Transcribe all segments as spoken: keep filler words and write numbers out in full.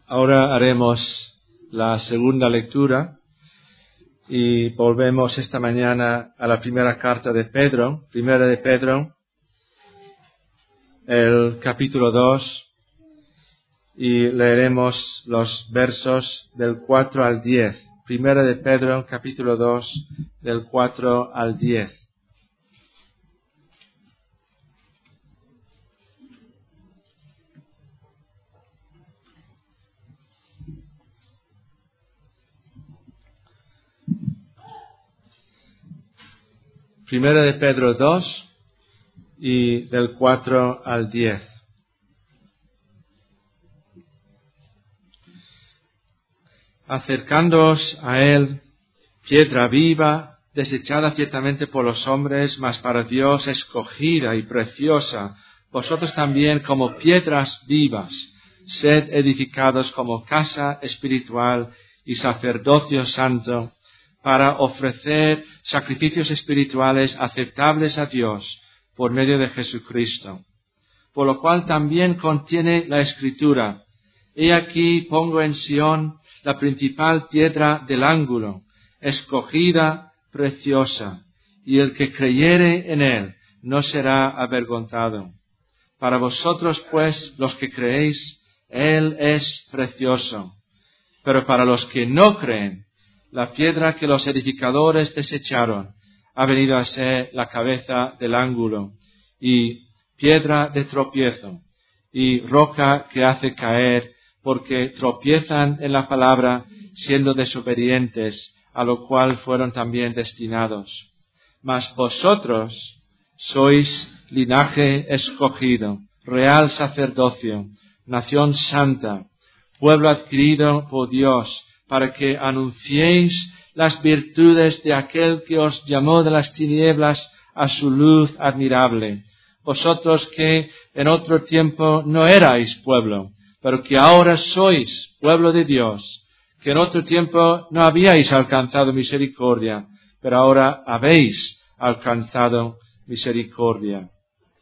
Ahora haremos la segunda lectura y volvemos esta mañana a la primera carta de Pedro, primera de Pedro, el capítulo dos, y leeremos los versos del cuatro al diez. Primera de Pedro, capítulo dos, del cuatro al diez. Primera de Pedro dos y del cuatro al diez. Acercándoos a él, piedra viva, desechada ciertamente por los hombres, mas para Dios escogida y preciosa, vosotros también como piedras vivas, sed edificados como casa espiritual y sacerdocio santo, para ofrecer sacrificios espirituales aceptables a Dios por medio de Jesucristo. Por lo cual también contiene la Escritura: He aquí pongo en Sión la principal piedra del ángulo, escogida, preciosa, y el que creyere en él no será avergonzado. Para vosotros, pues, los que creéis, él es precioso. Pero para los que no creen, la piedra que los edificadores desecharon ha venido a ser la cabeza del ángulo, y piedra de tropiezo, y roca que hace caer, porque tropiezan en la palabra, siendo desobedientes, a lo cual fueron también destinados. Mas vosotros sois linaje escogido, real sacerdocio, nación santa, pueblo adquirido por Dios, para que anunciéis las virtudes de aquel que os llamó de las tinieblas a su luz admirable. Vosotros que en otro tiempo no erais pueblo, pero que ahora sois pueblo de Dios, que en otro tiempo no habíais alcanzado misericordia, pero ahora habéis alcanzado misericordia.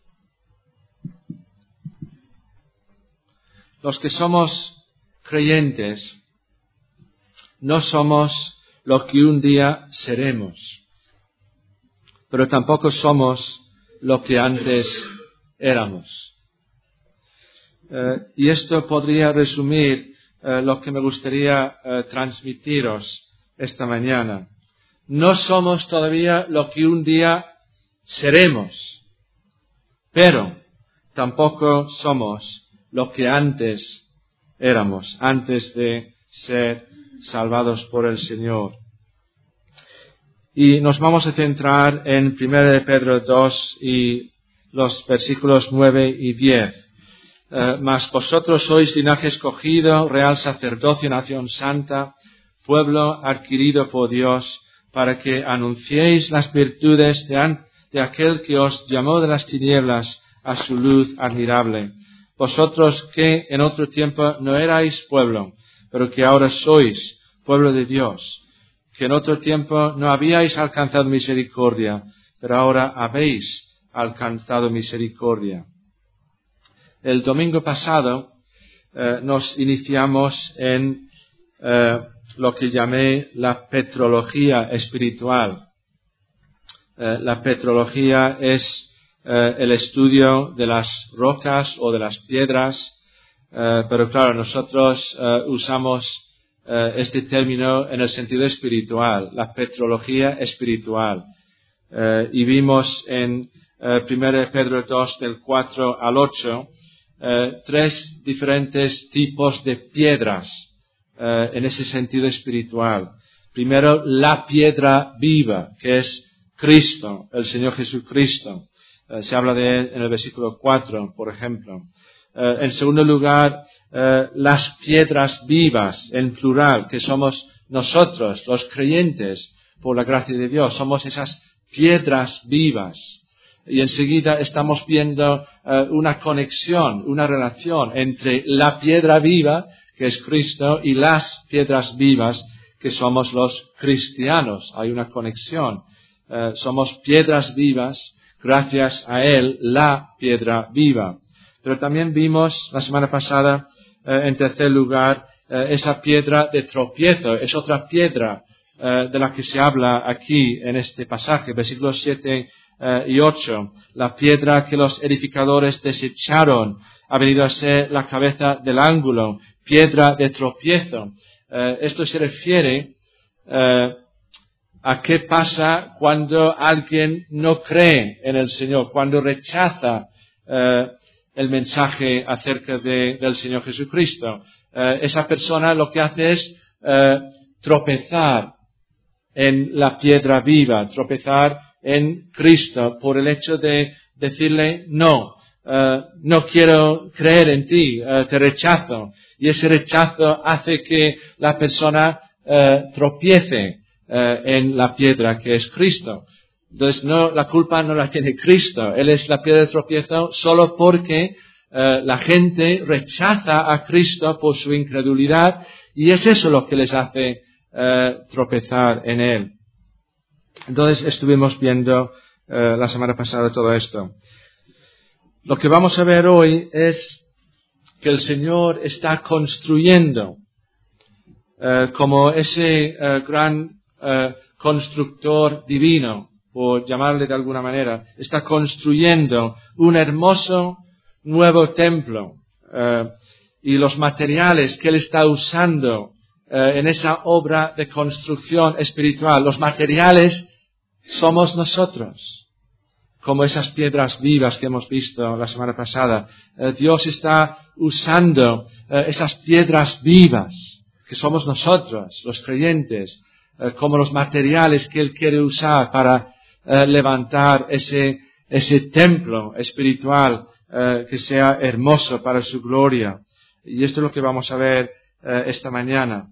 Los que somos creyentes no somos lo que un día seremos, pero tampoco somos lo que antes éramos. Uh, y esto podría resumir uh, lo que me gustaría uh, transmitiros esta mañana. No somos todavía lo que un día seremos, pero tampoco somos lo que antes éramos, antes de ser salvados por el Señor. Y nos vamos a centrar en primera de Pedro dos y los versículos nueve y diez. Uh, mas vosotros sois linaje escogido, real sacerdocio, nación santa, pueblo adquirido por Dios, para que anunciéis las virtudes de, an- de aquel que os llamó de las tinieblas a su luz admirable. Vosotros que en otro tiempo no erais pueblo, pero que ahora sois pueblo de Dios, que en otro tiempo no habíais alcanzado misericordia, pero ahora habéis alcanzado misericordia. El domingo pasado eh, nos iniciamos en eh, lo que llamé la petrología espiritual. Eh, la petrología es eh, el estudio de las rocas o de las piedras, eh, pero claro, nosotros eh, usamos eh, este término en el sentido espiritual, la petrología espiritual. Eh, y vimos en eh, primera de Pedro dos, del cuatro al ocho, Uh, tres diferentes tipos de piedras uh, en ese sentido espiritual. Primero, la piedra viva, que es Cristo, el Señor Jesucristo. Uh, se habla de él en el versículo cuatro, por ejemplo. Uh, en segundo lugar, uh, las piedras vivas, en plural, que somos nosotros, los creyentes, por la gracia de Dios. Somos esas piedras vivas. Y enseguida estamos viendo uh, una conexión, una relación entre la piedra viva, que es Cristo, y las piedras vivas, que somos los cristianos. Hay una conexión. Uh, somos piedras vivas, gracias a Él, la piedra viva. Pero también vimos la semana pasada, uh, en tercer lugar, eh, esa piedra de tropiezo. Es otra piedra eh, de la que se habla aquí en este pasaje, versículos siete eh, y ocho. La piedra que los edificadores desecharon ha venido a ser la cabeza del ángulo, piedra de tropiezo. Eh, esto se refiere eh, a qué pasa cuando alguien no cree en el Señor, cuando rechaza eh, el mensaje acerca de, del Señor Jesucristo. Eh, esa persona lo que hace es eh, tropezar en la piedra viva, tropezar en Cristo por el hecho de decirle no, uh, no quiero creer en ti, uh, te rechazo. Y ese rechazo hace que la persona uh, tropiece uh, en la piedra que es Cristo. Entonces no, la culpa no la tiene Cristo, Él es la piedra de tropiezo solo porque uh, la gente rechaza a Cristo por su incredulidad y es eso lo que les hace Uh, tropezar en él. Entonces estuvimos viendo uh, la semana pasada todo esto. Lo que vamos a ver hoy es que el Señor está construyendo uh, como ese uh, gran uh, constructor divino, por llamarle de alguna manera, está construyendo un hermoso nuevo templo uh, y los materiales que Él está usando Uh, en esa obra de construcción espiritual. Los materiales somos nosotros, como esas piedras vivas que hemos visto la semana pasada. Uh, Dios está usando uh, esas piedras vivas, que somos nosotros, los creyentes, uh, como los materiales que Él quiere usar para uh, levantar ese, ese templo espiritual uh, que sea hermoso para su gloria. Y esto es lo que vamos a ver uh, esta mañana.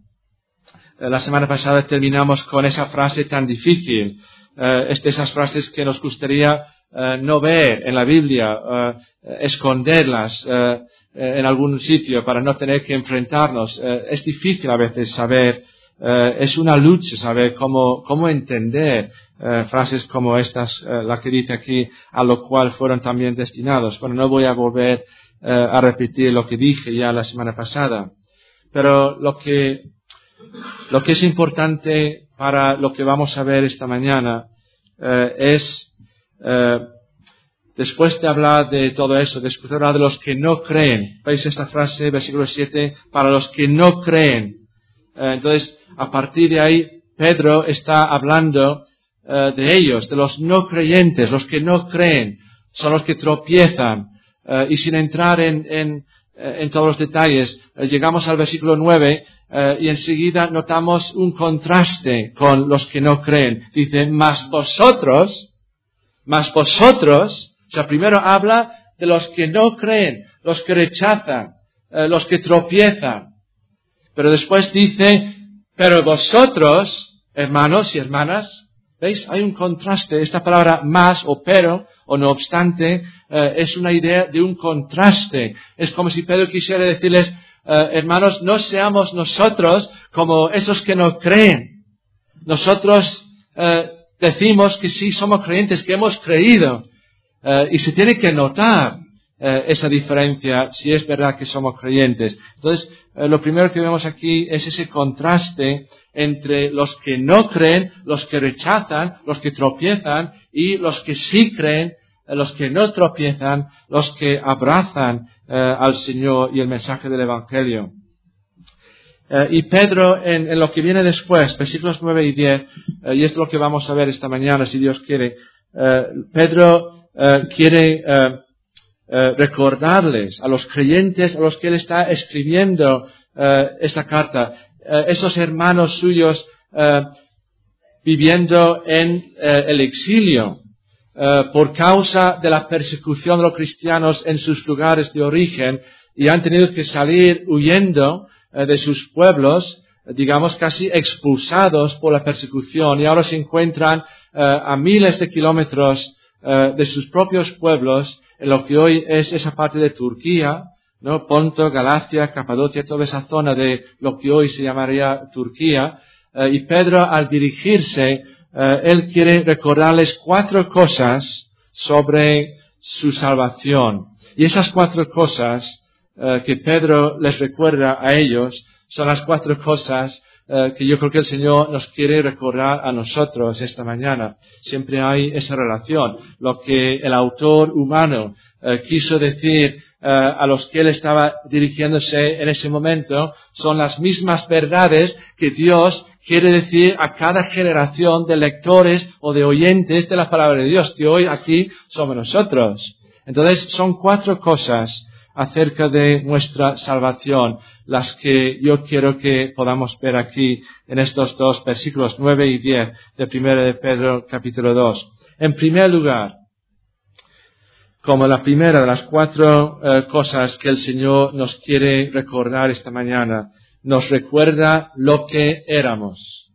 La semana pasada terminamos con esa frase tan difícil, uh, es de esas frases que nos gustaría uh, no ver en la Biblia, uh, esconderlas uh, en algún sitio para no tener que enfrentarnos. Uh, es difícil a veces saber, uh, es una lucha saber cómo, cómo entender uh, frases como estas, uh, la que dice aquí, a lo cual fueron también destinados. Bueno, no voy a volver uh, a repetir lo que dije ya la semana pasada, pero lo que Lo que es importante para lo que vamos a ver esta mañana eh, es, eh, después de hablar de todo eso, después de hablar de los que no creen, veis esta frase, versículo siete, para los que no creen. Eh, entonces, a partir de ahí, Pedro está hablando eh, de ellos, de los no creyentes, los que no creen, son los que tropiezan. Eh, y sin entrar en, en, en todos los detalles, eh, llegamos al versículo nueve, Uh, y enseguida notamos un contraste con los que no creen. Dice, mas vosotros, mas vosotros, o sea, primero habla de los que no creen, los que rechazan, uh, los que tropiezan. Pero después dice, pero vosotros, hermanos y hermanas, ¿veis? Hay un contraste. Esta palabra más o pero o no obstante uh, es una idea de un contraste. Es como si Pedro quisiera decirles, Uh, hermanos, no seamos nosotros como esos que no creen. Nosotros uh, decimos que sí somos creyentes, que hemos creído. Uh, y se tiene que notar uh, esa diferencia si es verdad que somos creyentes. Entonces, uh, lo primero que vemos aquí es ese contraste entre los que no creen, los que rechazan, los que tropiezan y los que sí creen, los que no tropiezan, los que abrazan eh, al Señor y el mensaje del Evangelio. Eh, y Pedro, en, en lo que viene después, versículos nueve y diez, eh, y esto es lo que vamos a ver esta mañana, si Dios quiere, eh, Pedro eh, quiere eh, eh, recordarles a los creyentes a los que él está escribiendo eh, esta carta, eh, esos hermanos suyos eh, viviendo en eh, el exilio, Uh, por causa de la persecución de los cristianos en sus lugares de origen y han tenido que salir huyendo uh, de sus pueblos, uh, digamos casi expulsados por la persecución y ahora se encuentran uh, a miles de kilómetros uh, de sus propios pueblos en lo que hoy es esa parte de Turquía, ¿no? Ponto, Galacia, Capadocia, toda esa zona de lo que hoy se llamaría Turquía. Uh, y Pedro, al dirigirse Uh, él quiere recordarles cuatro cosas sobre su salvación. Y esas cuatro cosas uh, que Pedro les recuerda a ellos son las cuatro cosas eh, que yo creo que el Señor nos quiere recordar a nosotros esta mañana. Siempre hay esa relación. Lo que el autor humano eh, quiso decir eh, a los que él estaba dirigiéndose en ese momento son las mismas verdades que Dios quiere decir a cada generación de lectores o de oyentes de la palabra de Dios, que hoy aquí somos nosotros. Entonces, son cuatro cosas acerca de nuestra salvación, las que yo quiero que podamos ver aquí en estos dos versículos nueve y diez de primera de Pedro capítulo dos. En primer lugar, como la primera de las cuatro eh, cosas que el Señor nos quiere recordar esta mañana, nos recuerda lo que éramos.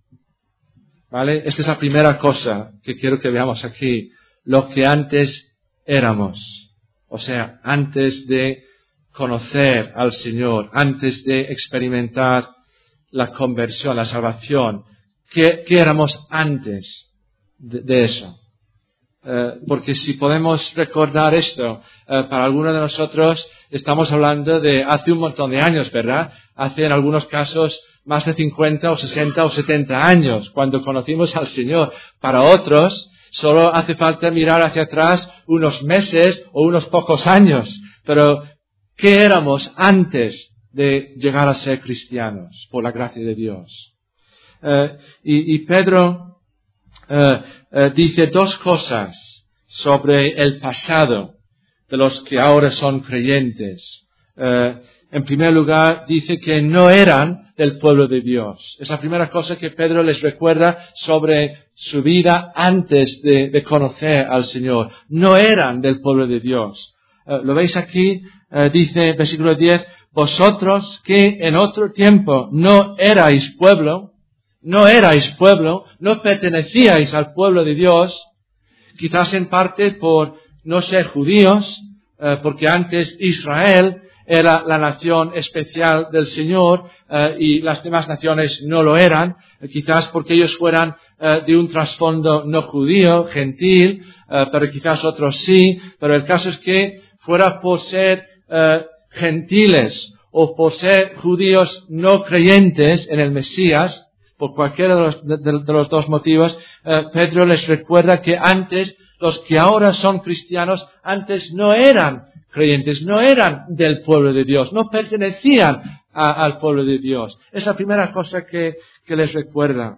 ¿Vale? Esta es la primera cosa que quiero que veamos aquí, lo que antes éramos. O sea, antes de conocer al Señor, antes de experimentar la conversión, la salvación. ¿Qué, qué éramos antes de, de eso? Eh, porque si podemos recordar esto, eh, para algunos de nosotros estamos hablando de hace un montón de años, ¿verdad? Hace en algunos casos más de cincuenta o sesenta o setenta años, cuando conocimos al Señor. Para otros, solo hace falta mirar hacia atrás unos meses o unos pocos años. Pero, ¿qué éramos antes de llegar a ser cristianos, por la gracia de Dios? Eh, y, y Pedro eh, eh, dice dos cosas sobre el pasado de los que ahora son creyentes. Eh, en primer lugar, dice que no eran del pueblo de Dios. Es la primera cosa que Pedro les recuerda sobre su vida antes de, de conocer al Señor. No eran del pueblo de Dios. Eh, ¿Lo veis aquí? Eh, dice, versículo diez, vosotros que en otro tiempo no erais pueblo, no erais pueblo, no pertenecíais al pueblo de Dios, quizás en parte por no ser judíos, eh, porque antes Israel era la nación especial del Señor eh, y las demás naciones no lo eran, eh, quizás porque ellos fueran eh, de un trasfondo no judío, gentil, eh, pero quizás otros sí, pero el caso es que fuera por ser eh, gentiles o por ser judíos no creyentes en el Mesías, por cualquiera de los, de, de los dos motivos, eh, Pedro les recuerda que antes, los que ahora son cristianos, antes no eran creyentes, no eran del pueblo de Dios, no pertenecían a, al pueblo de Dios. Es la primera cosa que, que les recuerda.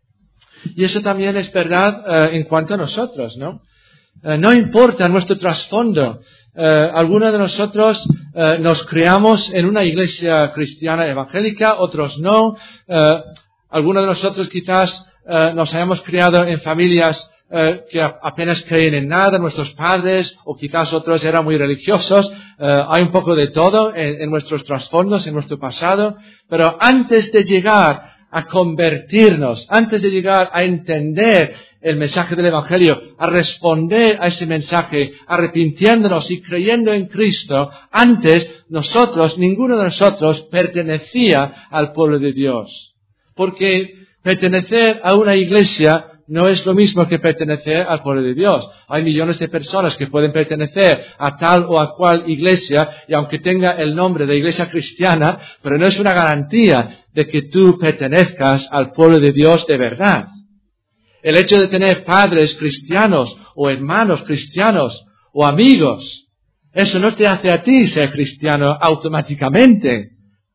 Y eso también es verdad eh, en cuanto a nosotros, ¿no? Eh, no importa nuestro trasfondo. Eh, algunos de nosotros eh, nos criamos en una iglesia cristiana evangélica, otros no. Eh, algunos de nosotros quizás eh, nos hayamos criado en familias eh, que apenas creen en nada, nuestros padres, o quizás otros eran muy religiosos. Eh, hay un poco de todo en, en nuestros trasfondos, en nuestro pasado. Pero antes de llegar a convertirnos, antes de llegar a entender el mensaje del Evangelio, a responder a ese mensaje, arrepintiéndonos y creyendo en Cristo, antes nosotros, ninguno de nosotros pertenecía al pueblo de Dios. Porque pertenecer a una iglesia no es lo mismo que pertenecer al pueblo de Dios. Hay millones de personas que pueden pertenecer a tal o a cual iglesia, y aunque tenga el nombre de iglesia cristiana, pero no es una garantía de que tú pertenezcas al pueblo de Dios de verdad. El hecho de tener padres cristianos o hermanos cristianos o amigos, eso no te hace a ti ser cristiano automáticamente.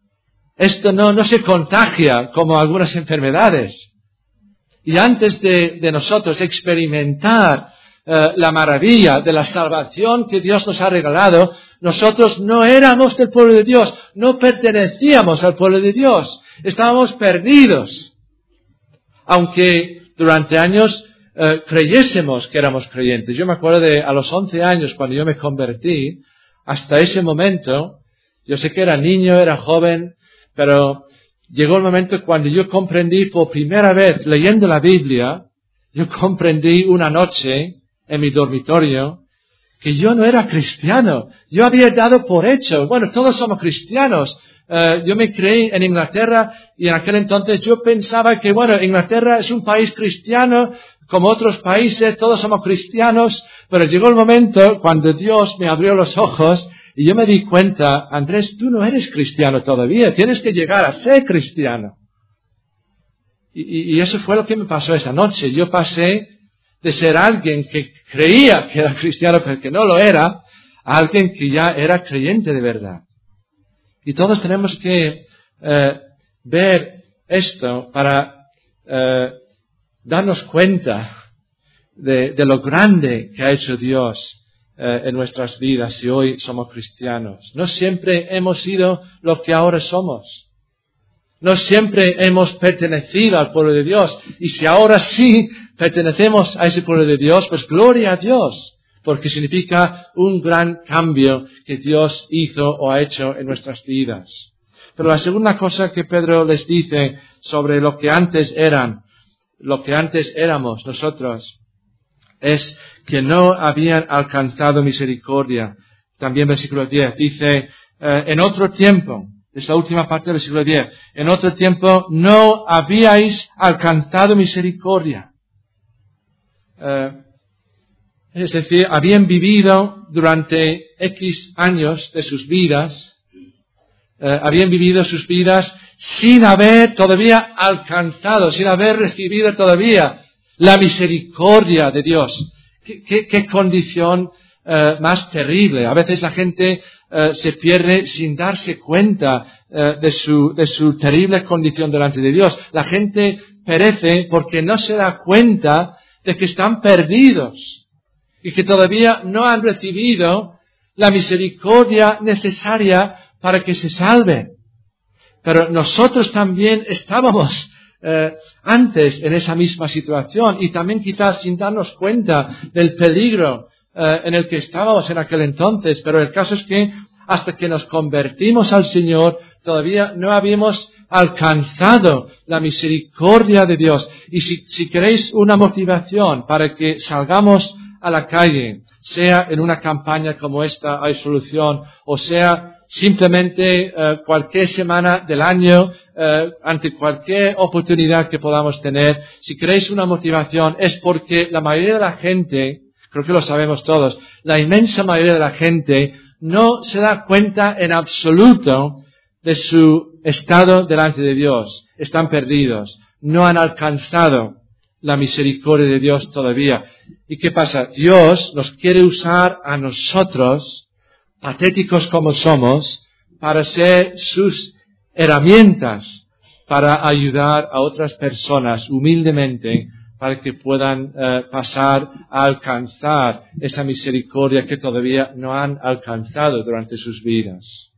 Esto no, no se contagia como algunas enfermedades. Y antes de, de nosotros experimentar eh, la maravilla de la salvación que Dios nos ha regalado, nosotros no éramos del pueblo de Dios, no pertenecíamos al pueblo de Dios, estábamos perdidos. Aunque durante años eh, creyésemos que éramos creyentes. Yo me acuerdo de a los once años, cuando yo me convertí, hasta ese momento, yo sé que era niño, era joven, pero llegó el momento cuando yo comprendí por primera vez, leyendo la Biblia, yo comprendí una noche en mi dormitorio que yo no era cristiano. Yo había dado por hecho, bueno, todos somos cristianos. Uh, yo me creí en Inglaterra y en aquel entonces yo pensaba que, bueno, Inglaterra es un país cristiano, como otros países, todos somos cristianos, pero llegó el momento cuando Dios me abrió los ojos Y yo me di cuenta, Andrés, tú no eres cristiano todavía, tienes que llegar a ser cristiano. Y, y, y eso fue lo que me pasó esa noche. Yo pasé de ser alguien que creía que era cristiano, pero que no lo era, a alguien que ya era creyente de verdad. Y todos tenemos que eh, ver esto para eh, darnos cuenta de, de lo grande que ha hecho Dios eh, en nuestras vidas si hoy somos cristianos. No siempre hemos sido lo que ahora somos. No siempre hemos pertenecido al pueblo de Dios. Y si ahora sí pertenecemos a ese pueblo de Dios, pues gloria a Dios. Porque significa un gran cambio que Dios hizo o ha hecho en nuestras vidas. Pero la segunda cosa que Pedro les dice sobre lo que antes eran, lo que antes éramos nosotros, es que no habían alcanzado misericordia. También versículo diez dice, eh, en otro tiempo, es la última parte del versículo diez, en otro tiempo no habíais alcanzado misericordia. Eh, es decir, habían vivido durante X años de sus vidas, eh, habían vivido sus vidas sin haber todavía alcanzado, sin haber recibido todavía la misericordia de Dios. ¿Qué, qué, qué condición eh, más terrible? A veces la gente eh, se pierde sin darse cuenta eh, de su, de su terrible condición delante de Dios. La gente perece porque no se da cuenta de que están perdidos y que todavía no han recibido la misericordia necesaria para que se salven. Pero nosotros también estábamos Eh, antes en esa misma situación y también quizás sin darnos cuenta del peligro eh, en el que estábamos en aquel entonces, pero el caso es que hasta que nos convertimos al Señor todavía no habíamos alcanzado la misericordia de Dios. Y si, si queréis una motivación para que salgamos a la calle, sea en una campaña como esta, Hay Solución, o sea simplemente eh, cualquier semana del año, eh, ante cualquier oportunidad que podamos tener, si queréis una motivación, es porque la mayoría de la gente, creo que lo sabemos todos, la inmensa mayoría de la gente no se da cuenta en absoluto de su estado delante de Dios. Están perdidos, no han alcanzado la misericordia de Dios todavía. ¿Y qué pasa? Dios nos quiere usar a nosotros, patéticos como somos, para ser sus herramientas, para ayudar a otras personas humildemente, para que puedan eh, pasar a alcanzar esa misericordia que todavía no han alcanzado durante sus vidas.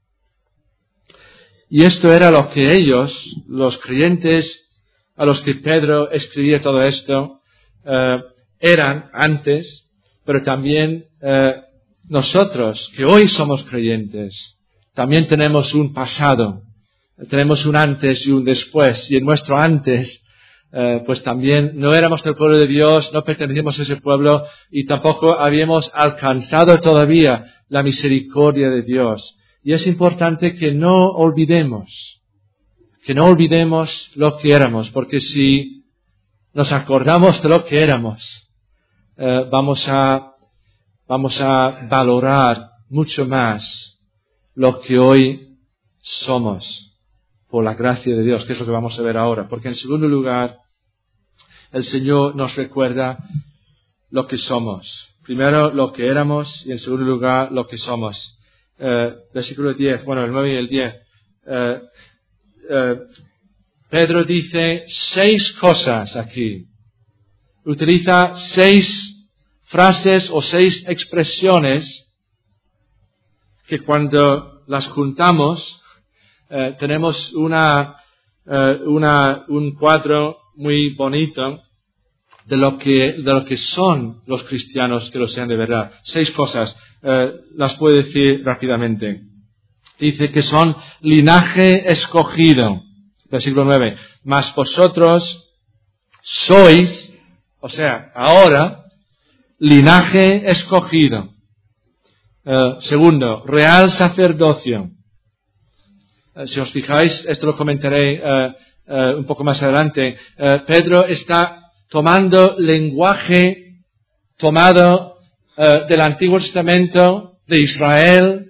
Y esto era lo que ellos, los creyentes a los que Pedro escribía todo esto, eh, eran antes, pero también eh, nosotros, que hoy somos creyentes, también tenemos un pasado, tenemos un antes y un después, y en nuestro antes, eh, pues también no éramos del pueblo de Dios, no pertenecíamos a ese pueblo, y tampoco habíamos alcanzado todavía la misericordia de Dios. Y es importante que no olvidemos, que no olvidemos lo que éramos, porque si nos acordamos de lo que éramos, eh, vamos a Vamos a valorar mucho más lo que hoy somos por la gracia de Dios, que es lo que vamos a ver ahora. Porque en segundo lugar, el Señor nos recuerda lo que somos. Primero, lo que éramos y en segundo lugar, lo que somos. Eh, versículo diez, bueno, el nueve y el diez. Eh, eh, Pedro dice seis cosas aquí. Utiliza seis frases o seis expresiones que cuando las juntamos eh, tenemos una, eh, una, un cuadro muy bonito de lo que, de lo que son los cristianos que lo sean de verdad. Seis cosas, eh, las puedo decir rápidamente. Dice que son linaje escogido, versículo nueve. Mas vosotros sois, o sea, ahora, linaje escogido. Uh, segundo, real sacerdocio. Uh, si os fijáis, esto lo comentaré uh, uh, un poco más adelante. Uh, Pedro está tomando lenguaje tomado uh, del Antiguo Testamento de Israel, uh,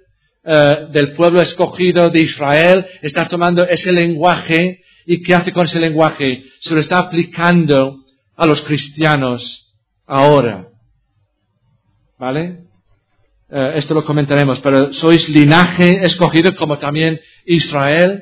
eh, del pueblo escogido de Israel, está tomando ese lenguaje y ¿qué hace con ese lenguaje? Se lo está aplicando a los cristianos ahora. ¿Vale? Eh, esto lo comentaremos, pero sois linaje escogido como también Israel,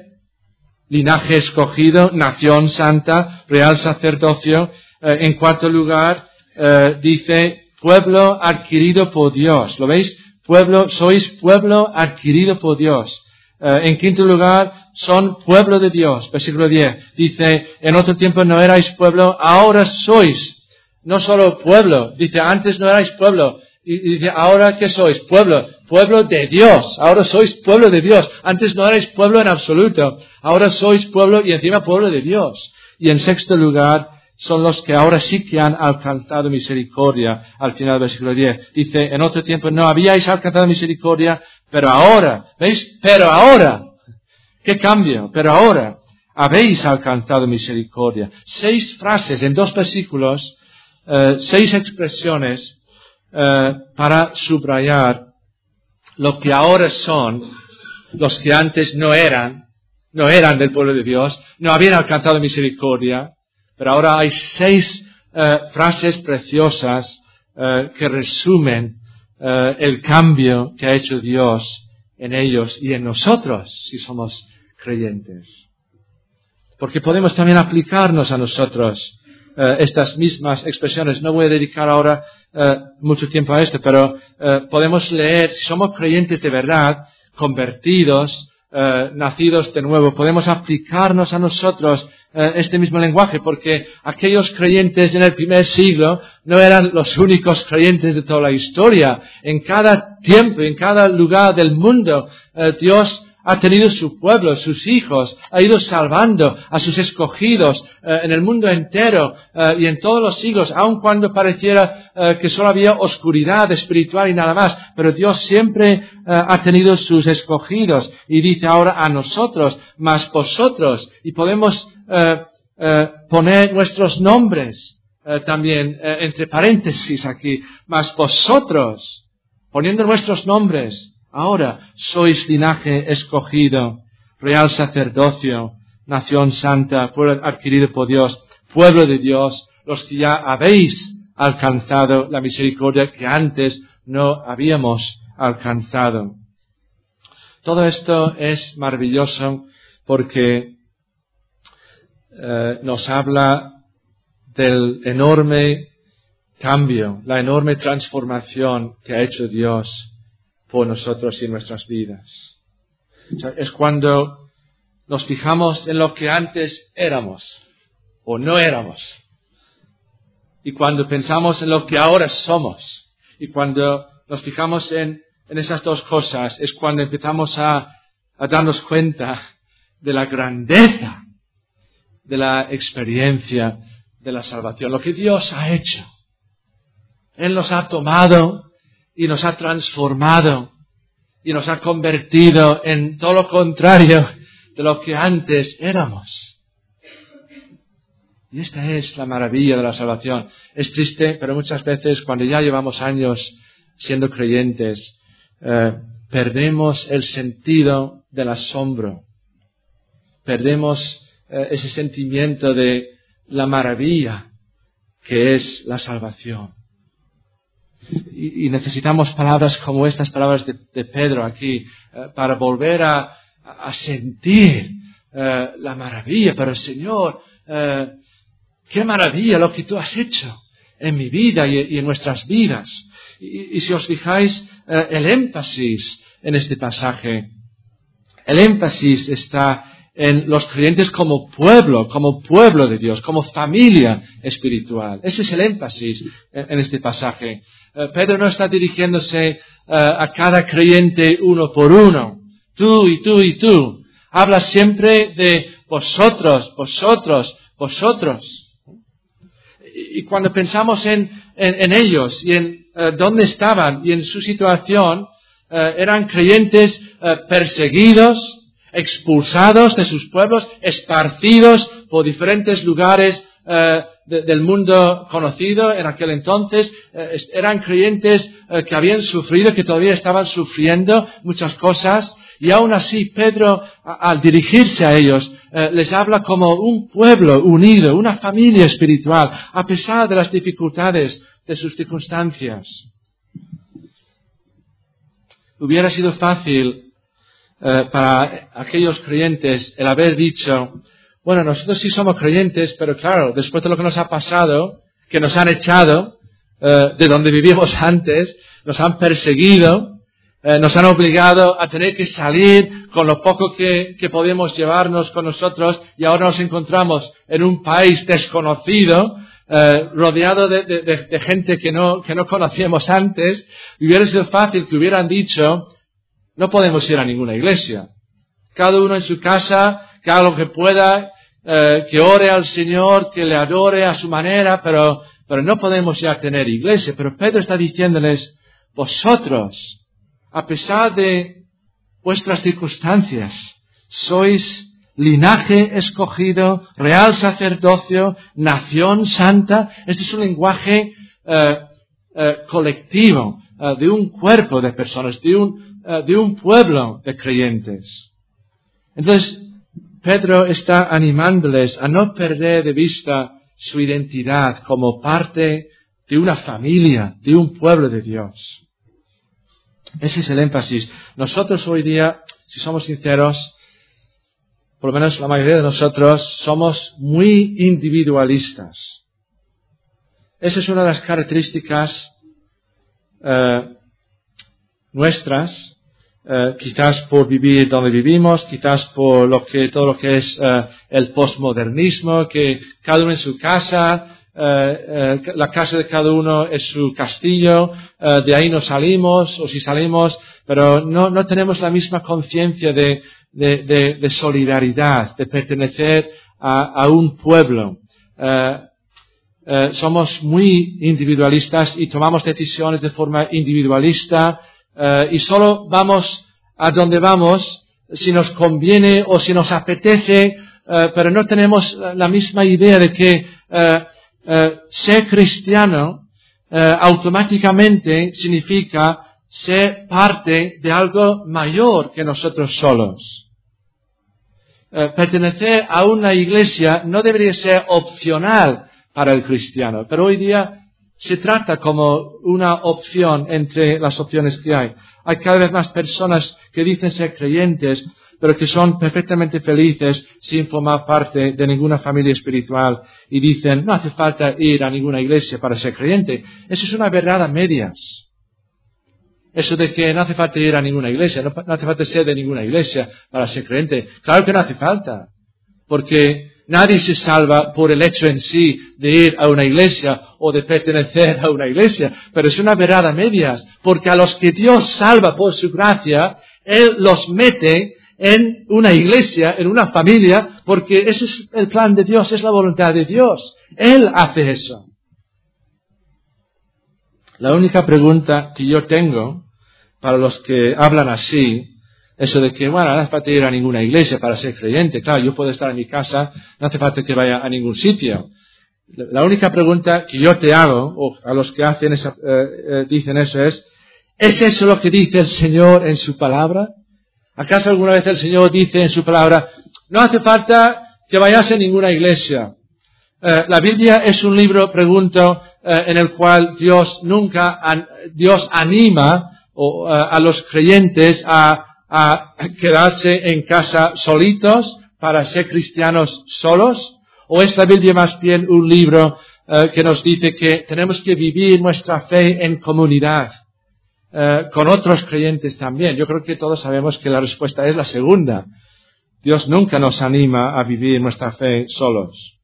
linaje escogido, nación santa, real sacerdocio. Eh, en cuarto lugar, eh, dice pueblo adquirido por Dios. ¿Lo veis? Pueblo, sois pueblo adquirido por Dios. Eh, en quinto lugar, son pueblo de Dios. Versículo diez. Dice, en otro tiempo no erais pueblo, ahora sois. No solo pueblo. Dice, antes no erais pueblo. Y dice, ahora ¿qué sois? Pueblo. Pueblo de Dios. Ahora sois pueblo de Dios. Antes no erais pueblo en absoluto. Ahora sois pueblo y encima pueblo de Dios. Y en sexto lugar, son los que ahora sí que han alcanzado misericordia. Al final del versículo diez. Dice, en otro tiempo no habíais alcanzado misericordia, pero ahora. ¿Veis? Pero ahora. ¿Qué cambio? Pero ahora habéis alcanzado misericordia. Seis frases en dos versículos, eh, seis expresiones, Uh, para subrayar lo que ahora son los que antes no eran, no eran del pueblo de Dios, no habían alcanzado misericordia, pero ahora hay seis uh, frases preciosas uh, que resumen uh, el cambio que ha hecho Dios en ellos y en nosotros, si somos creyentes. Porque podemos también aplicarnos a nosotros Uh, estas mismas expresiones. No voy a dedicar ahora uh, mucho tiempo a esto, pero uh, podemos leer, si somos creyentes de verdad, convertidos, uh, nacidos de nuevo, podemos aplicarnos a nosotros uh, este mismo lenguaje, porque aquellos creyentes en el primer siglo no eran los únicos creyentes de toda la historia. En cada tiempo, en cada lugar del mundo, uh, Dios ha tenido su pueblo, sus hijos, ha ido salvando a sus escogidos eh, en el mundo entero eh, y en todos los siglos, aun cuando pareciera eh, que solo había oscuridad espiritual y nada más. Pero Dios siempre eh, ha tenido sus escogidos y dice ahora a nosotros, más vosotros, y podemos eh, eh, poner nuestros nombres eh, también eh, entre paréntesis aquí, más vosotros, poniendo nuestros nombres. Ahora sois linaje escogido, real sacerdocio, nación santa, pueblo adquirido por Dios, pueblo de Dios, los que ya habéis alcanzado la misericordia que antes no habíamos alcanzado. Todo esto es maravilloso porque eh, nos habla del enorme cambio, la enorme transformación que ha hecho Dios por nosotros y en nuestras vidas. O sea, es cuando nos fijamos en lo que antes éramos o no éramos. Y cuando pensamos en lo que ahora somos. Y cuando nos fijamos en, en esas dos cosas, es cuando empezamos a, a darnos cuenta de la grandeza de la experiencia de la salvación. Lo que Dios ha hecho. Él nos ha tomado y nos ha transformado y nos ha convertido en todo lo contrario de lo que antes éramos. Y esta es la maravilla de la salvación. Es triste, pero muchas veces cuando ya llevamos años siendo creyentes, eh, perdemos el sentido del asombro. Perdemos eh, ese sentimiento de la maravilla que es la salvación. Y, y necesitamos palabras como estas palabras de, de Pedro aquí eh, para volver a, a sentir eh, la maravilla. Pero Señor, eh, qué maravilla lo que tú has hecho en mi vida y, y en nuestras vidas. Y, y si os fijáis, eh, el énfasis en este pasaje, el énfasis está en los creyentes como pueblo, como pueblo de Dios, como familia espiritual. Ese es el énfasis en, en este pasaje. Uh, Pedro no está dirigiéndose uh, a cada creyente uno por uno. Tú y tú y tú. Habla siempre de vosotros, vosotros, vosotros. Y, y cuando pensamos en, en, en ellos y en uh, dónde estaban y en su situación, uh, eran creyentes uh, perseguidos, expulsados de sus pueblos, esparcidos por diferentes lugares uh, de, del mundo conocido en aquel entonces. Eh, eran creyentes eh, que habían sufrido, que todavía estaban sufriendo muchas cosas. Y aún así, Pedro, a, al dirigirse a ellos, eh, les habla como un pueblo unido, una familia espiritual, a pesar de las dificultades de sus circunstancias. Hubiera sido fácil eh, para aquellos creyentes el haber dicho, bueno, nosotros sí somos creyentes, pero claro, después de lo que nos ha pasado, que nos han echado eh, de donde vivíamos antes, nos han perseguido, Eh, nos han obligado a tener que salir con lo poco que, que podemos llevarnos con nosotros y ahora nos encontramos en un país desconocido, eh, rodeado de, de, de, de gente que no, que no conocíamos antes. Y hubiera sido fácil que hubieran dicho, no podemos ir a ninguna iglesia. Cada uno en su casa, que haga lo que pueda, eh, que ore al Señor, que le adore a su manera, pero, pero no podemos ir a tener iglesia. Pero Pedro está diciéndoles, vosotros, a pesar de vuestras circunstancias, sois linaje escogido, real sacerdocio, nación santa. Este es un lenguaje eh, eh, colectivo, eh, de un cuerpo de personas, de un, eh, de un pueblo de creyentes. Entonces, Pedro está animándoles a no perder de vista su identidad como parte de una familia, de un pueblo de Dios. Ese es el énfasis. Nosotros hoy día, si somos sinceros, por lo menos la mayoría de nosotros, somos muy individualistas. Esa es una de las características eh, nuestras, eh, quizás por vivir donde vivimos, quizás por lo que todo lo que es eh, el posmodernismo, que cada uno en su casa, Eh, eh, la casa de cada uno es su castillo, eh, de ahí no salimos, o si salimos, pero no, no tenemos la misma conciencia de, de, de, de solidaridad, de pertenecer a, a un pueblo. Eh, eh, somos muy individualistas y tomamos decisiones de forma individualista, eh, y solo vamos a donde vamos si nos conviene o si nos apetece, eh, pero no tenemos la misma idea de que eh, Uh, ser cristiano uh, automáticamente significa ser parte de algo mayor que nosotros solos. Uh, pertenecer a una iglesia no debería ser opcional para el cristiano, pero hoy día se trata como una opción entre las opciones que hay. Hay cada vez más personas que dicen ser creyentes, pero que son perfectamente felices sin formar parte de ninguna familia espiritual y dicen, no hace falta ir a ninguna iglesia para ser creyente. Eso es una verdad a medias. Eso de que no hace falta ir a ninguna iglesia, no, no hace falta ser de ninguna iglesia para ser creyente. Claro que no hace falta, porque nadie se salva por el hecho en sí de ir a una iglesia o de pertenecer a una iglesia, pero es una verdad a medias, porque a los que Dios salva por su gracia, Él los mete en una iglesia, en una familia, porque ese es el plan de Dios, es la voluntad de Dios. Él hace eso. La única pregunta que yo tengo para los que hablan así, eso de que, bueno, no hace falta ir a ninguna iglesia para ser creyente. Claro, yo puedo estar en mi casa, no hace falta que vaya a ningún sitio. La única pregunta que yo te hago, o a los que hacen esa, eh, eh, dicen eso es, ¿es eso lo que dice el Señor en su palabra? ¿Acaso alguna vez el Señor dice en su palabra, no hace falta que vayas a ninguna iglesia? Eh, la Biblia es un libro, pregunto, eh, en el cual Dios nunca, an, Dios anima o, uh, a los creyentes a, a quedarse en casa solitos para ser cristianos solos. ¿O es la Biblia más bien un libro uh, que nos dice que tenemos que vivir nuestra fe en comunidad? Uh, con otros creyentes también. Yo creo que todos sabemos que la respuesta es la segunda. Dios nunca nos anima a vivir nuestra fe solos.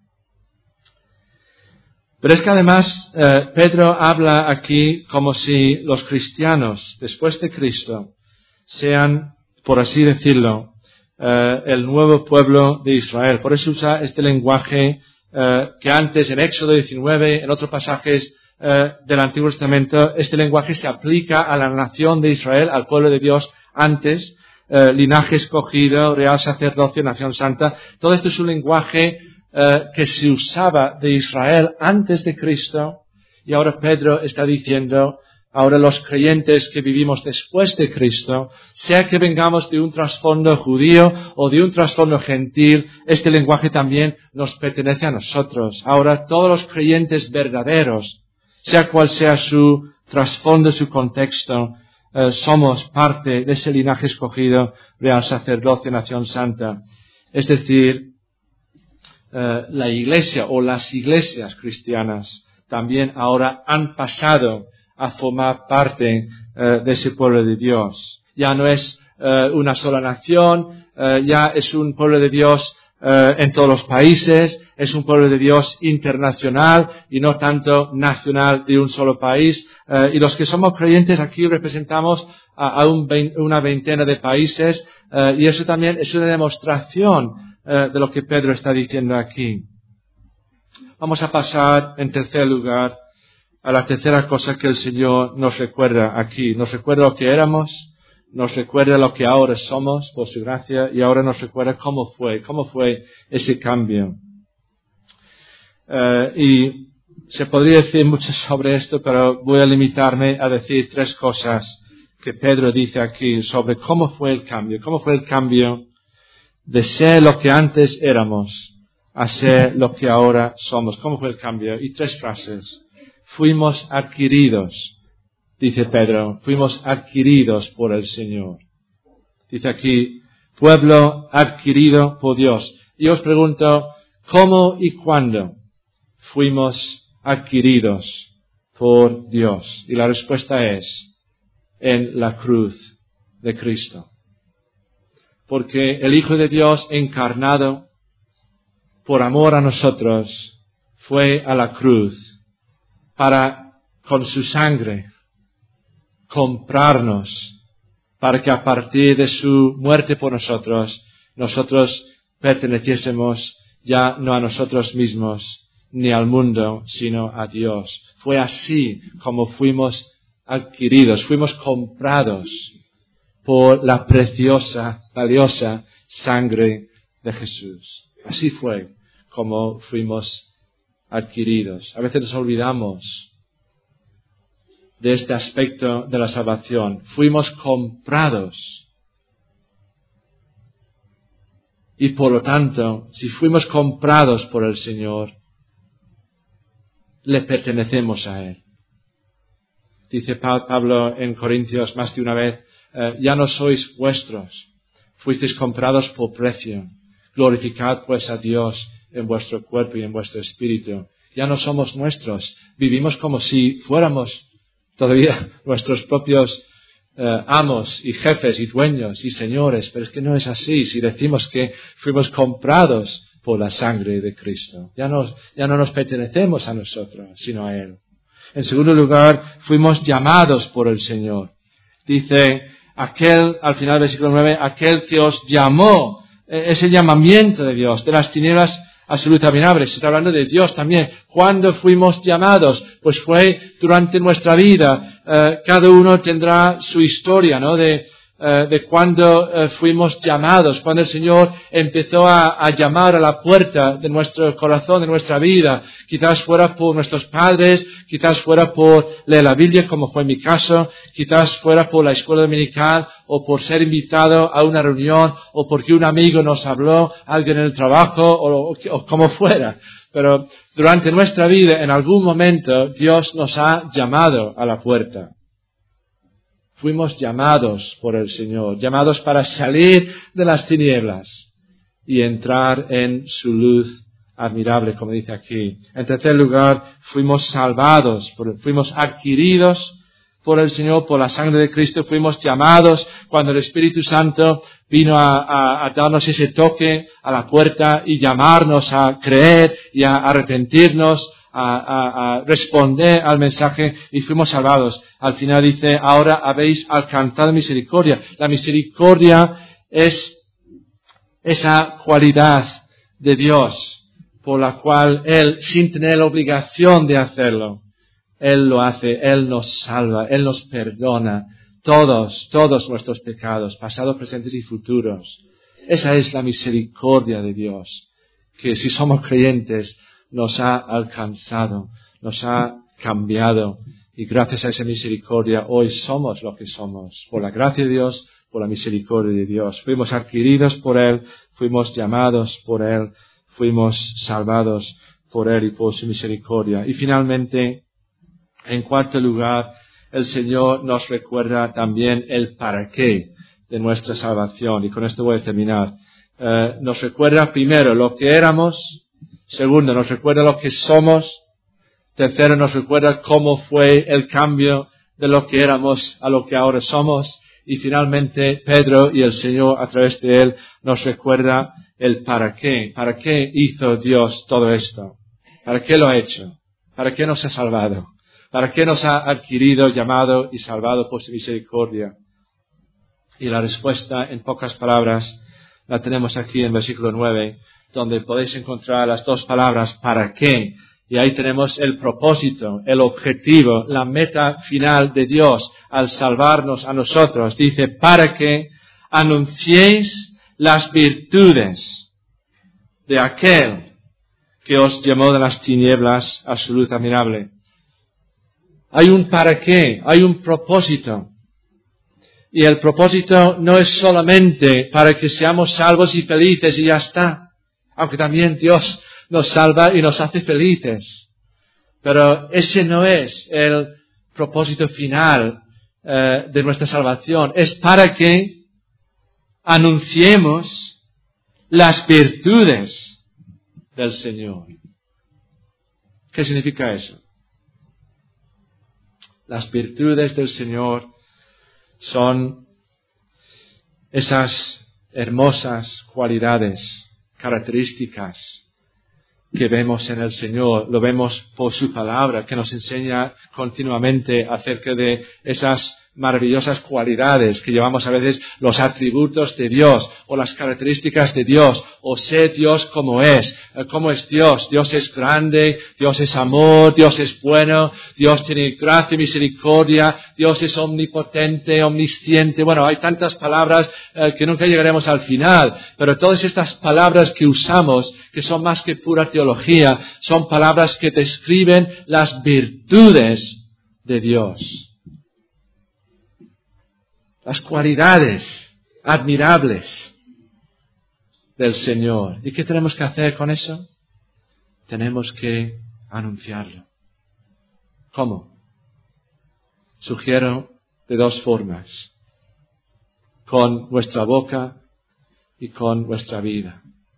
Pero es que además uh, Pedro habla aquí como si los cristianos después de Cristo sean, por así decirlo, uh, el nuevo pueblo de Israel. Por eso usa este lenguaje uh, que antes en Éxodo diecinueve, en otros pasajes Uh, del Antiguo Testamento, este lenguaje se aplica a la nación de Israel, al pueblo de Dios antes, uh, linaje escogido, real sacerdocio, nación santa. Todo esto es un lenguaje eh, que se usaba de Israel antes de Cristo, y ahora Pedro está diciendo, ahora los creyentes que vivimos después de Cristo, sea que vengamos de un trasfondo judío o de un trasfondo gentil, este lenguaje también nos pertenece a nosotros. Ahora todos los creyentes verdaderos, sea cual sea su trasfondo, su contexto, eh, somos parte de ese linaje escogido, real sacerdocio, nación santa. Es decir, eh, la iglesia o las iglesias cristianas también ahora han pasado a formar parte eh, de ese pueblo de Dios. Ya no es eh, una sola nación, eh, ya es un pueblo de Dios eh, en todos los países, es un pueblo de Dios internacional y no tanto nacional de un solo país. Eh, y los que somos creyentes aquí representamos a, a un vein, una veintena de países eh, y eso también es una demostración eh, de lo que Pedro está diciendo aquí. Vamos a pasar en tercer lugar a la tercera cosa que el Señor nos recuerda aquí. Nos recuerda lo que éramos, nos recuerda lo que ahora somos por su gracia y ahora nos recuerda cómo fue, cómo fue ese cambio. Uh, y se podría decir mucho sobre esto, pero voy a limitarme a decir tres cosas que Pedro dice aquí sobre cómo fue el cambio, cómo fue el cambio de ser lo que antes éramos a ser lo que ahora somos. ¿Cómo fue el cambio? Y tres frases. Fuimos adquiridos, dice Pedro, fuimos adquiridos por el Señor. Dice aquí, pueblo adquirido por Dios. Y os pregunto, ¿cómo y cuándo fuimos adquiridos por Dios? Y la respuesta es, en la cruz de Cristo. Porque el Hijo de Dios encarnado, por amor a nosotros, fue a la cruz para, con su sangre, comprarnos, para que a partir de su muerte por nosotros, nosotros perteneciésemos ya no a nosotros mismos, ni al mundo, sino a Dios. Fue así como fuimos adquiridos, fuimos comprados por la preciosa, valiosa sangre de Jesús. Así fue como fuimos adquiridos. A veces nos olvidamos de este aspecto de la salvación. Fuimos comprados. Y por lo tanto, si fuimos comprados por el Señor, le pertenecemos a Él. Dice Pablo en Corintios más de una vez, eh, ya no sois vuestros, fuisteis comprados por precio. Glorificad pues a Dios en vuestro cuerpo y en vuestro espíritu. Ya no somos nuestros, vivimos como si fuéramos todavía nuestros propios eh, amos y jefes y dueños y señores, pero es que no es así si decimos que fuimos comprados por la sangre de Cristo. Ya, nos, ya no nos pertenecemos a nosotros, sino a Él. En segundo lugar, fuimos llamados por el Señor. Dice aquel, al final del versículo nueve, aquel que os llamó, ese llamamiento de Dios, de las tinieblas a su luz admirable. Se está hablando de Dios también. ¿Cuándo fuimos llamados? Pues fue durante nuestra vida. Eh, cada uno tendrá su historia, ¿no? De, eh, de cuando eh, fuimos llamados, cuando el Señor empezó a, a llamar a la puerta de nuestro corazón, de nuestra vida. Quizás fuera por nuestros padres, quizás fuera por leer la Biblia, como fue en mi caso, quizás fuera por la escuela dominical, o por ser invitado a una reunión, o porque un amigo nos habló, alguien en el trabajo, o, o, o como fuera. Pero durante nuestra vida, en algún momento, Dios nos ha llamado a la puerta. Fuimos llamados por el Señor, llamados para salir de las tinieblas y entrar en su luz admirable, como dice aquí. En tercer lugar, fuimos salvados, fuimos adquiridos por el Señor, por la sangre de Cristo, fuimos llamados cuando el Espíritu Santo vino a, a, a darnos ese toque a la puerta y llamarnos a creer y a arrepentirnos, a, a, a responder al mensaje y fuimos salvados. Al final dice, ahora habéis alcanzado misericordia. La misericordia es esa cualidad de Dios por la cual Él, sin tener la obligación de hacerlo, Él lo hace, Él nos salva, Él nos perdona todos, todos nuestros pecados, pasados, presentes y futuros. Esa es la misericordia de Dios. que si somos creyentes nos ha alcanzado, nos ha cambiado y gracias a esa misericordia hoy somos lo que somos. Por la gracia de Dios, por la misericordia de Dios. Fuimos adquiridos por Él, fuimos llamados por Él, fuimos salvados por Él y por su misericordia. Y finalmente, en cuarto lugar, el Señor nos recuerda también el para qué de nuestra salvación. Y con esto voy a terminar. Eh, nos recuerda primero lo que éramos. Segundo, nos recuerda lo que somos. Tercero, nos recuerda cómo fue el cambio de lo que éramos a lo que ahora somos. Y finalmente, Pedro y el Señor, a través de él, nos recuerda el para qué. ¿Para qué hizo Dios todo esto? ¿Para qué lo ha hecho? ¿Para qué nos ha salvado? ¿Para qué nos ha adquirido, llamado y salvado por su misericordia? Y la respuesta, en pocas palabras, la tenemos aquí en versículo nueve, donde podéis encontrar las dos palabras ¿para qué? Y ahí tenemos el propósito, el objetivo, la meta final de Dios al salvarnos a nosotros. Dice, para que anunciéis las virtudes de aquel que os llamó de las tinieblas a su luz admirable. Hay un para qué, hay un propósito. Y el propósito no es solamente para que seamos salvos y felices y ya está. Aunque también Dios nos salva y nos hace felices. Pero ese no es el propósito final eh, de nuestra salvación. Es para que anunciemos las virtudes del Señor. ¿Qué significa eso? Las virtudes del Señor son esas hermosas cualidades, características que vemos en el Señor. Lo vemos por su palabra, que nos enseña continuamente acerca de esas maravillosas cualidades que llevamos a veces, los atributos de Dios o las características de Dios, o sé Dios como es, cómo es Dios. Dios es grande, Dios es amor, Dios es bueno, Dios tiene gracia y misericordia, Dios es omnipotente, omnisciente. Bueno, hay tantas palabras eh, que nunca llegaremos al final, pero todas estas palabras que usamos, que son más que pura teología, son palabras que describen las virtudes de Dios. Las cualidades admirables del Señor. ¿Y qué tenemos que hacer con eso? Tenemos que anunciarlo. ¿Cómo? Sugiero de dos formas. Con nuestra boca y con nuestra vida.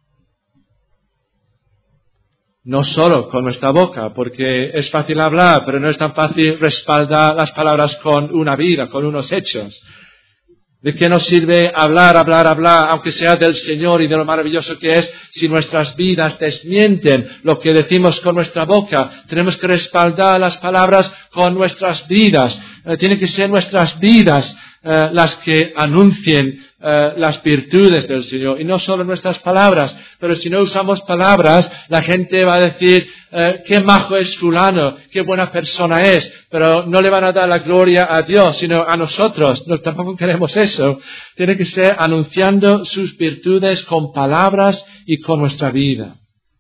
No solo con nuestra boca, porque es fácil hablar, pero no es tan fácil respaldar las palabras con una vida, con unos hechos. ¿De qué nos sirve hablar, hablar, hablar, aunque sea del Señor y de lo maravilloso que es, si nuestras vidas desmienten lo que decimos con nuestra boca? Tenemos que respaldar las palabras con nuestras vidas. Eh, tienen que ser nuestras vidas eh, las que anuncien eh, las virtudes del Señor. Y no solo nuestras palabras, pero si no usamos palabras, la gente va a decir, eh, qué majo es fulano, qué buena persona es, pero no le van a dar la gloria a Dios, sino a nosotros. No, tampoco queremos eso. Tiene que ser anunciando sus virtudes con palabras y con nuestra vida.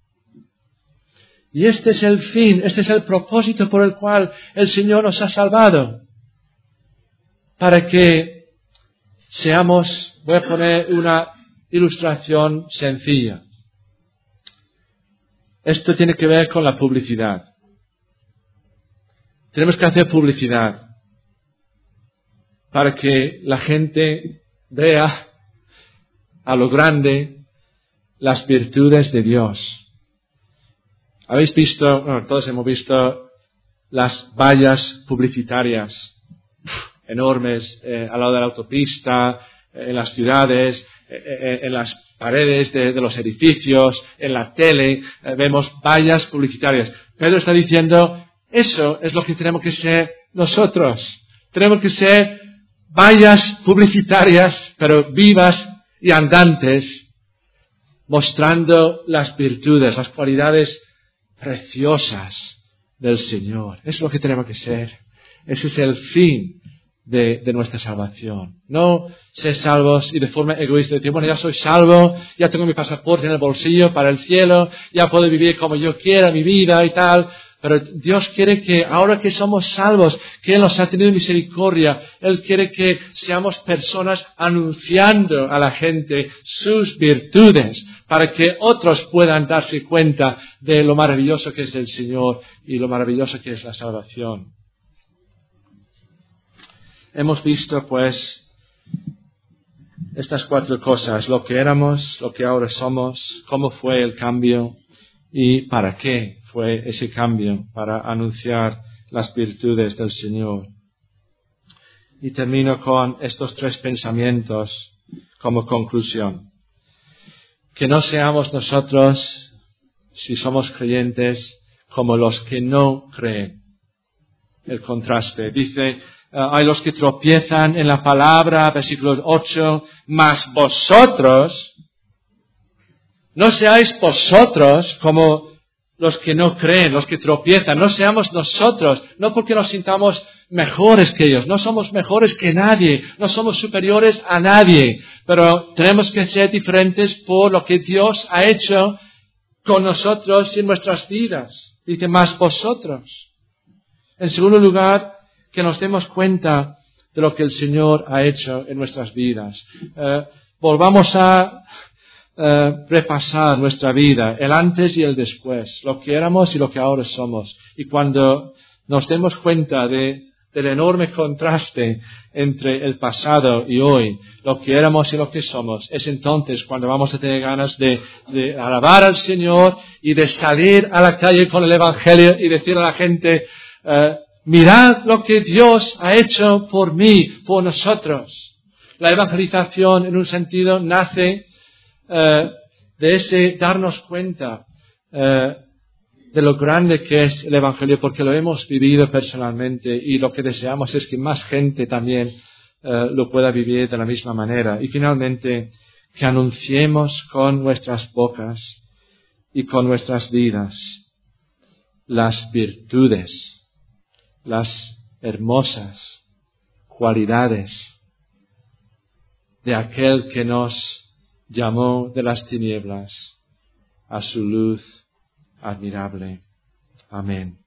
Y este es el fin, este es el propósito por el cual el Señor nos ha salvado. Para que seamos, voy a poner una ilustración sencilla. Esto tiene que ver con la publicidad. Tenemos que hacer publicidad para que la gente vea a lo grande las virtudes de Dios. Habéis visto, bueno, todos hemos visto las vallas publicitarias enormes eh, al lado de la autopista, eh, en las ciudades, eh, eh, en las paredes de, de los edificios, en la tele, eh, vemos vallas publicitarias. Pedro está diciendo, eso es lo que tenemos que ser nosotros. Tenemos que ser vallas publicitarias, pero vivas y andantes, mostrando las virtudes, las cualidades preciosas del Señor. Eso es lo que tenemos que ser. Ese es el fin de, de nuestra salvación. No ser salvos y de forma egoísta decir, bueno, ya soy salvo, ya tengo mi pasaporte en el bolsillo para el cielo, ya puedo vivir como yo quiera mi vida y tal. Pero Dios quiere que ahora que somos salvos, que Él nos ha tenido misericordia, Él quiere que seamos personas anunciando a la gente sus virtudes para que otros puedan darse cuenta de lo maravilloso que es el Señor y lo maravilloso que es la salvación. Hemos visto pues estas cuatro cosas, lo que éramos, lo que ahora somos, cómo fue el cambio y para qué fue ese cambio, para anunciar las virtudes del Señor. Y termino con estos tres pensamientos como conclusión. Que no seamos nosotros, si somos creyentes, como los que no creen. El contraste. Dice, uh, hay los que tropiezan en la palabra, versículo ocho, mas vosotros, no seáis vosotros como los que no creen, los que tropiezan, no seamos nosotros, no porque nos sintamos mejores que ellos, no somos mejores que nadie, no somos superiores a nadie, pero tenemos que ser diferentes por lo que Dios ha hecho con nosotros y en nuestras vidas. Dice, más vosotros. En segundo lugar, que nos demos cuenta de lo que el Señor ha hecho en nuestras vidas. Eh, volvamos a Uh, repasar nuestra vida, el antes y el después, lo que éramos y lo que ahora somos. Y cuando nos demos cuenta de, del enorme contraste entre el pasado y hoy, lo que éramos y lo que somos, es entonces cuando vamos a tener ganas de, de alabar al Señor y de salir a la calle con el Evangelio y decir a la gente, uh, mirad lo que Dios ha hecho por mí, por nosotros. La evangelización, en un sentido, nace Uh, de ese darnos cuenta uh, de lo grande que es el Evangelio, porque lo hemos vivido personalmente y lo que deseamos es que más gente también uh, lo pueda vivir de la misma manera. Y finalmente, que anunciemos con nuestras bocas y con nuestras vidas las virtudes, las hermosas cualidades de aquel que nos llamó de las tinieblas a su luz admirable. Amén.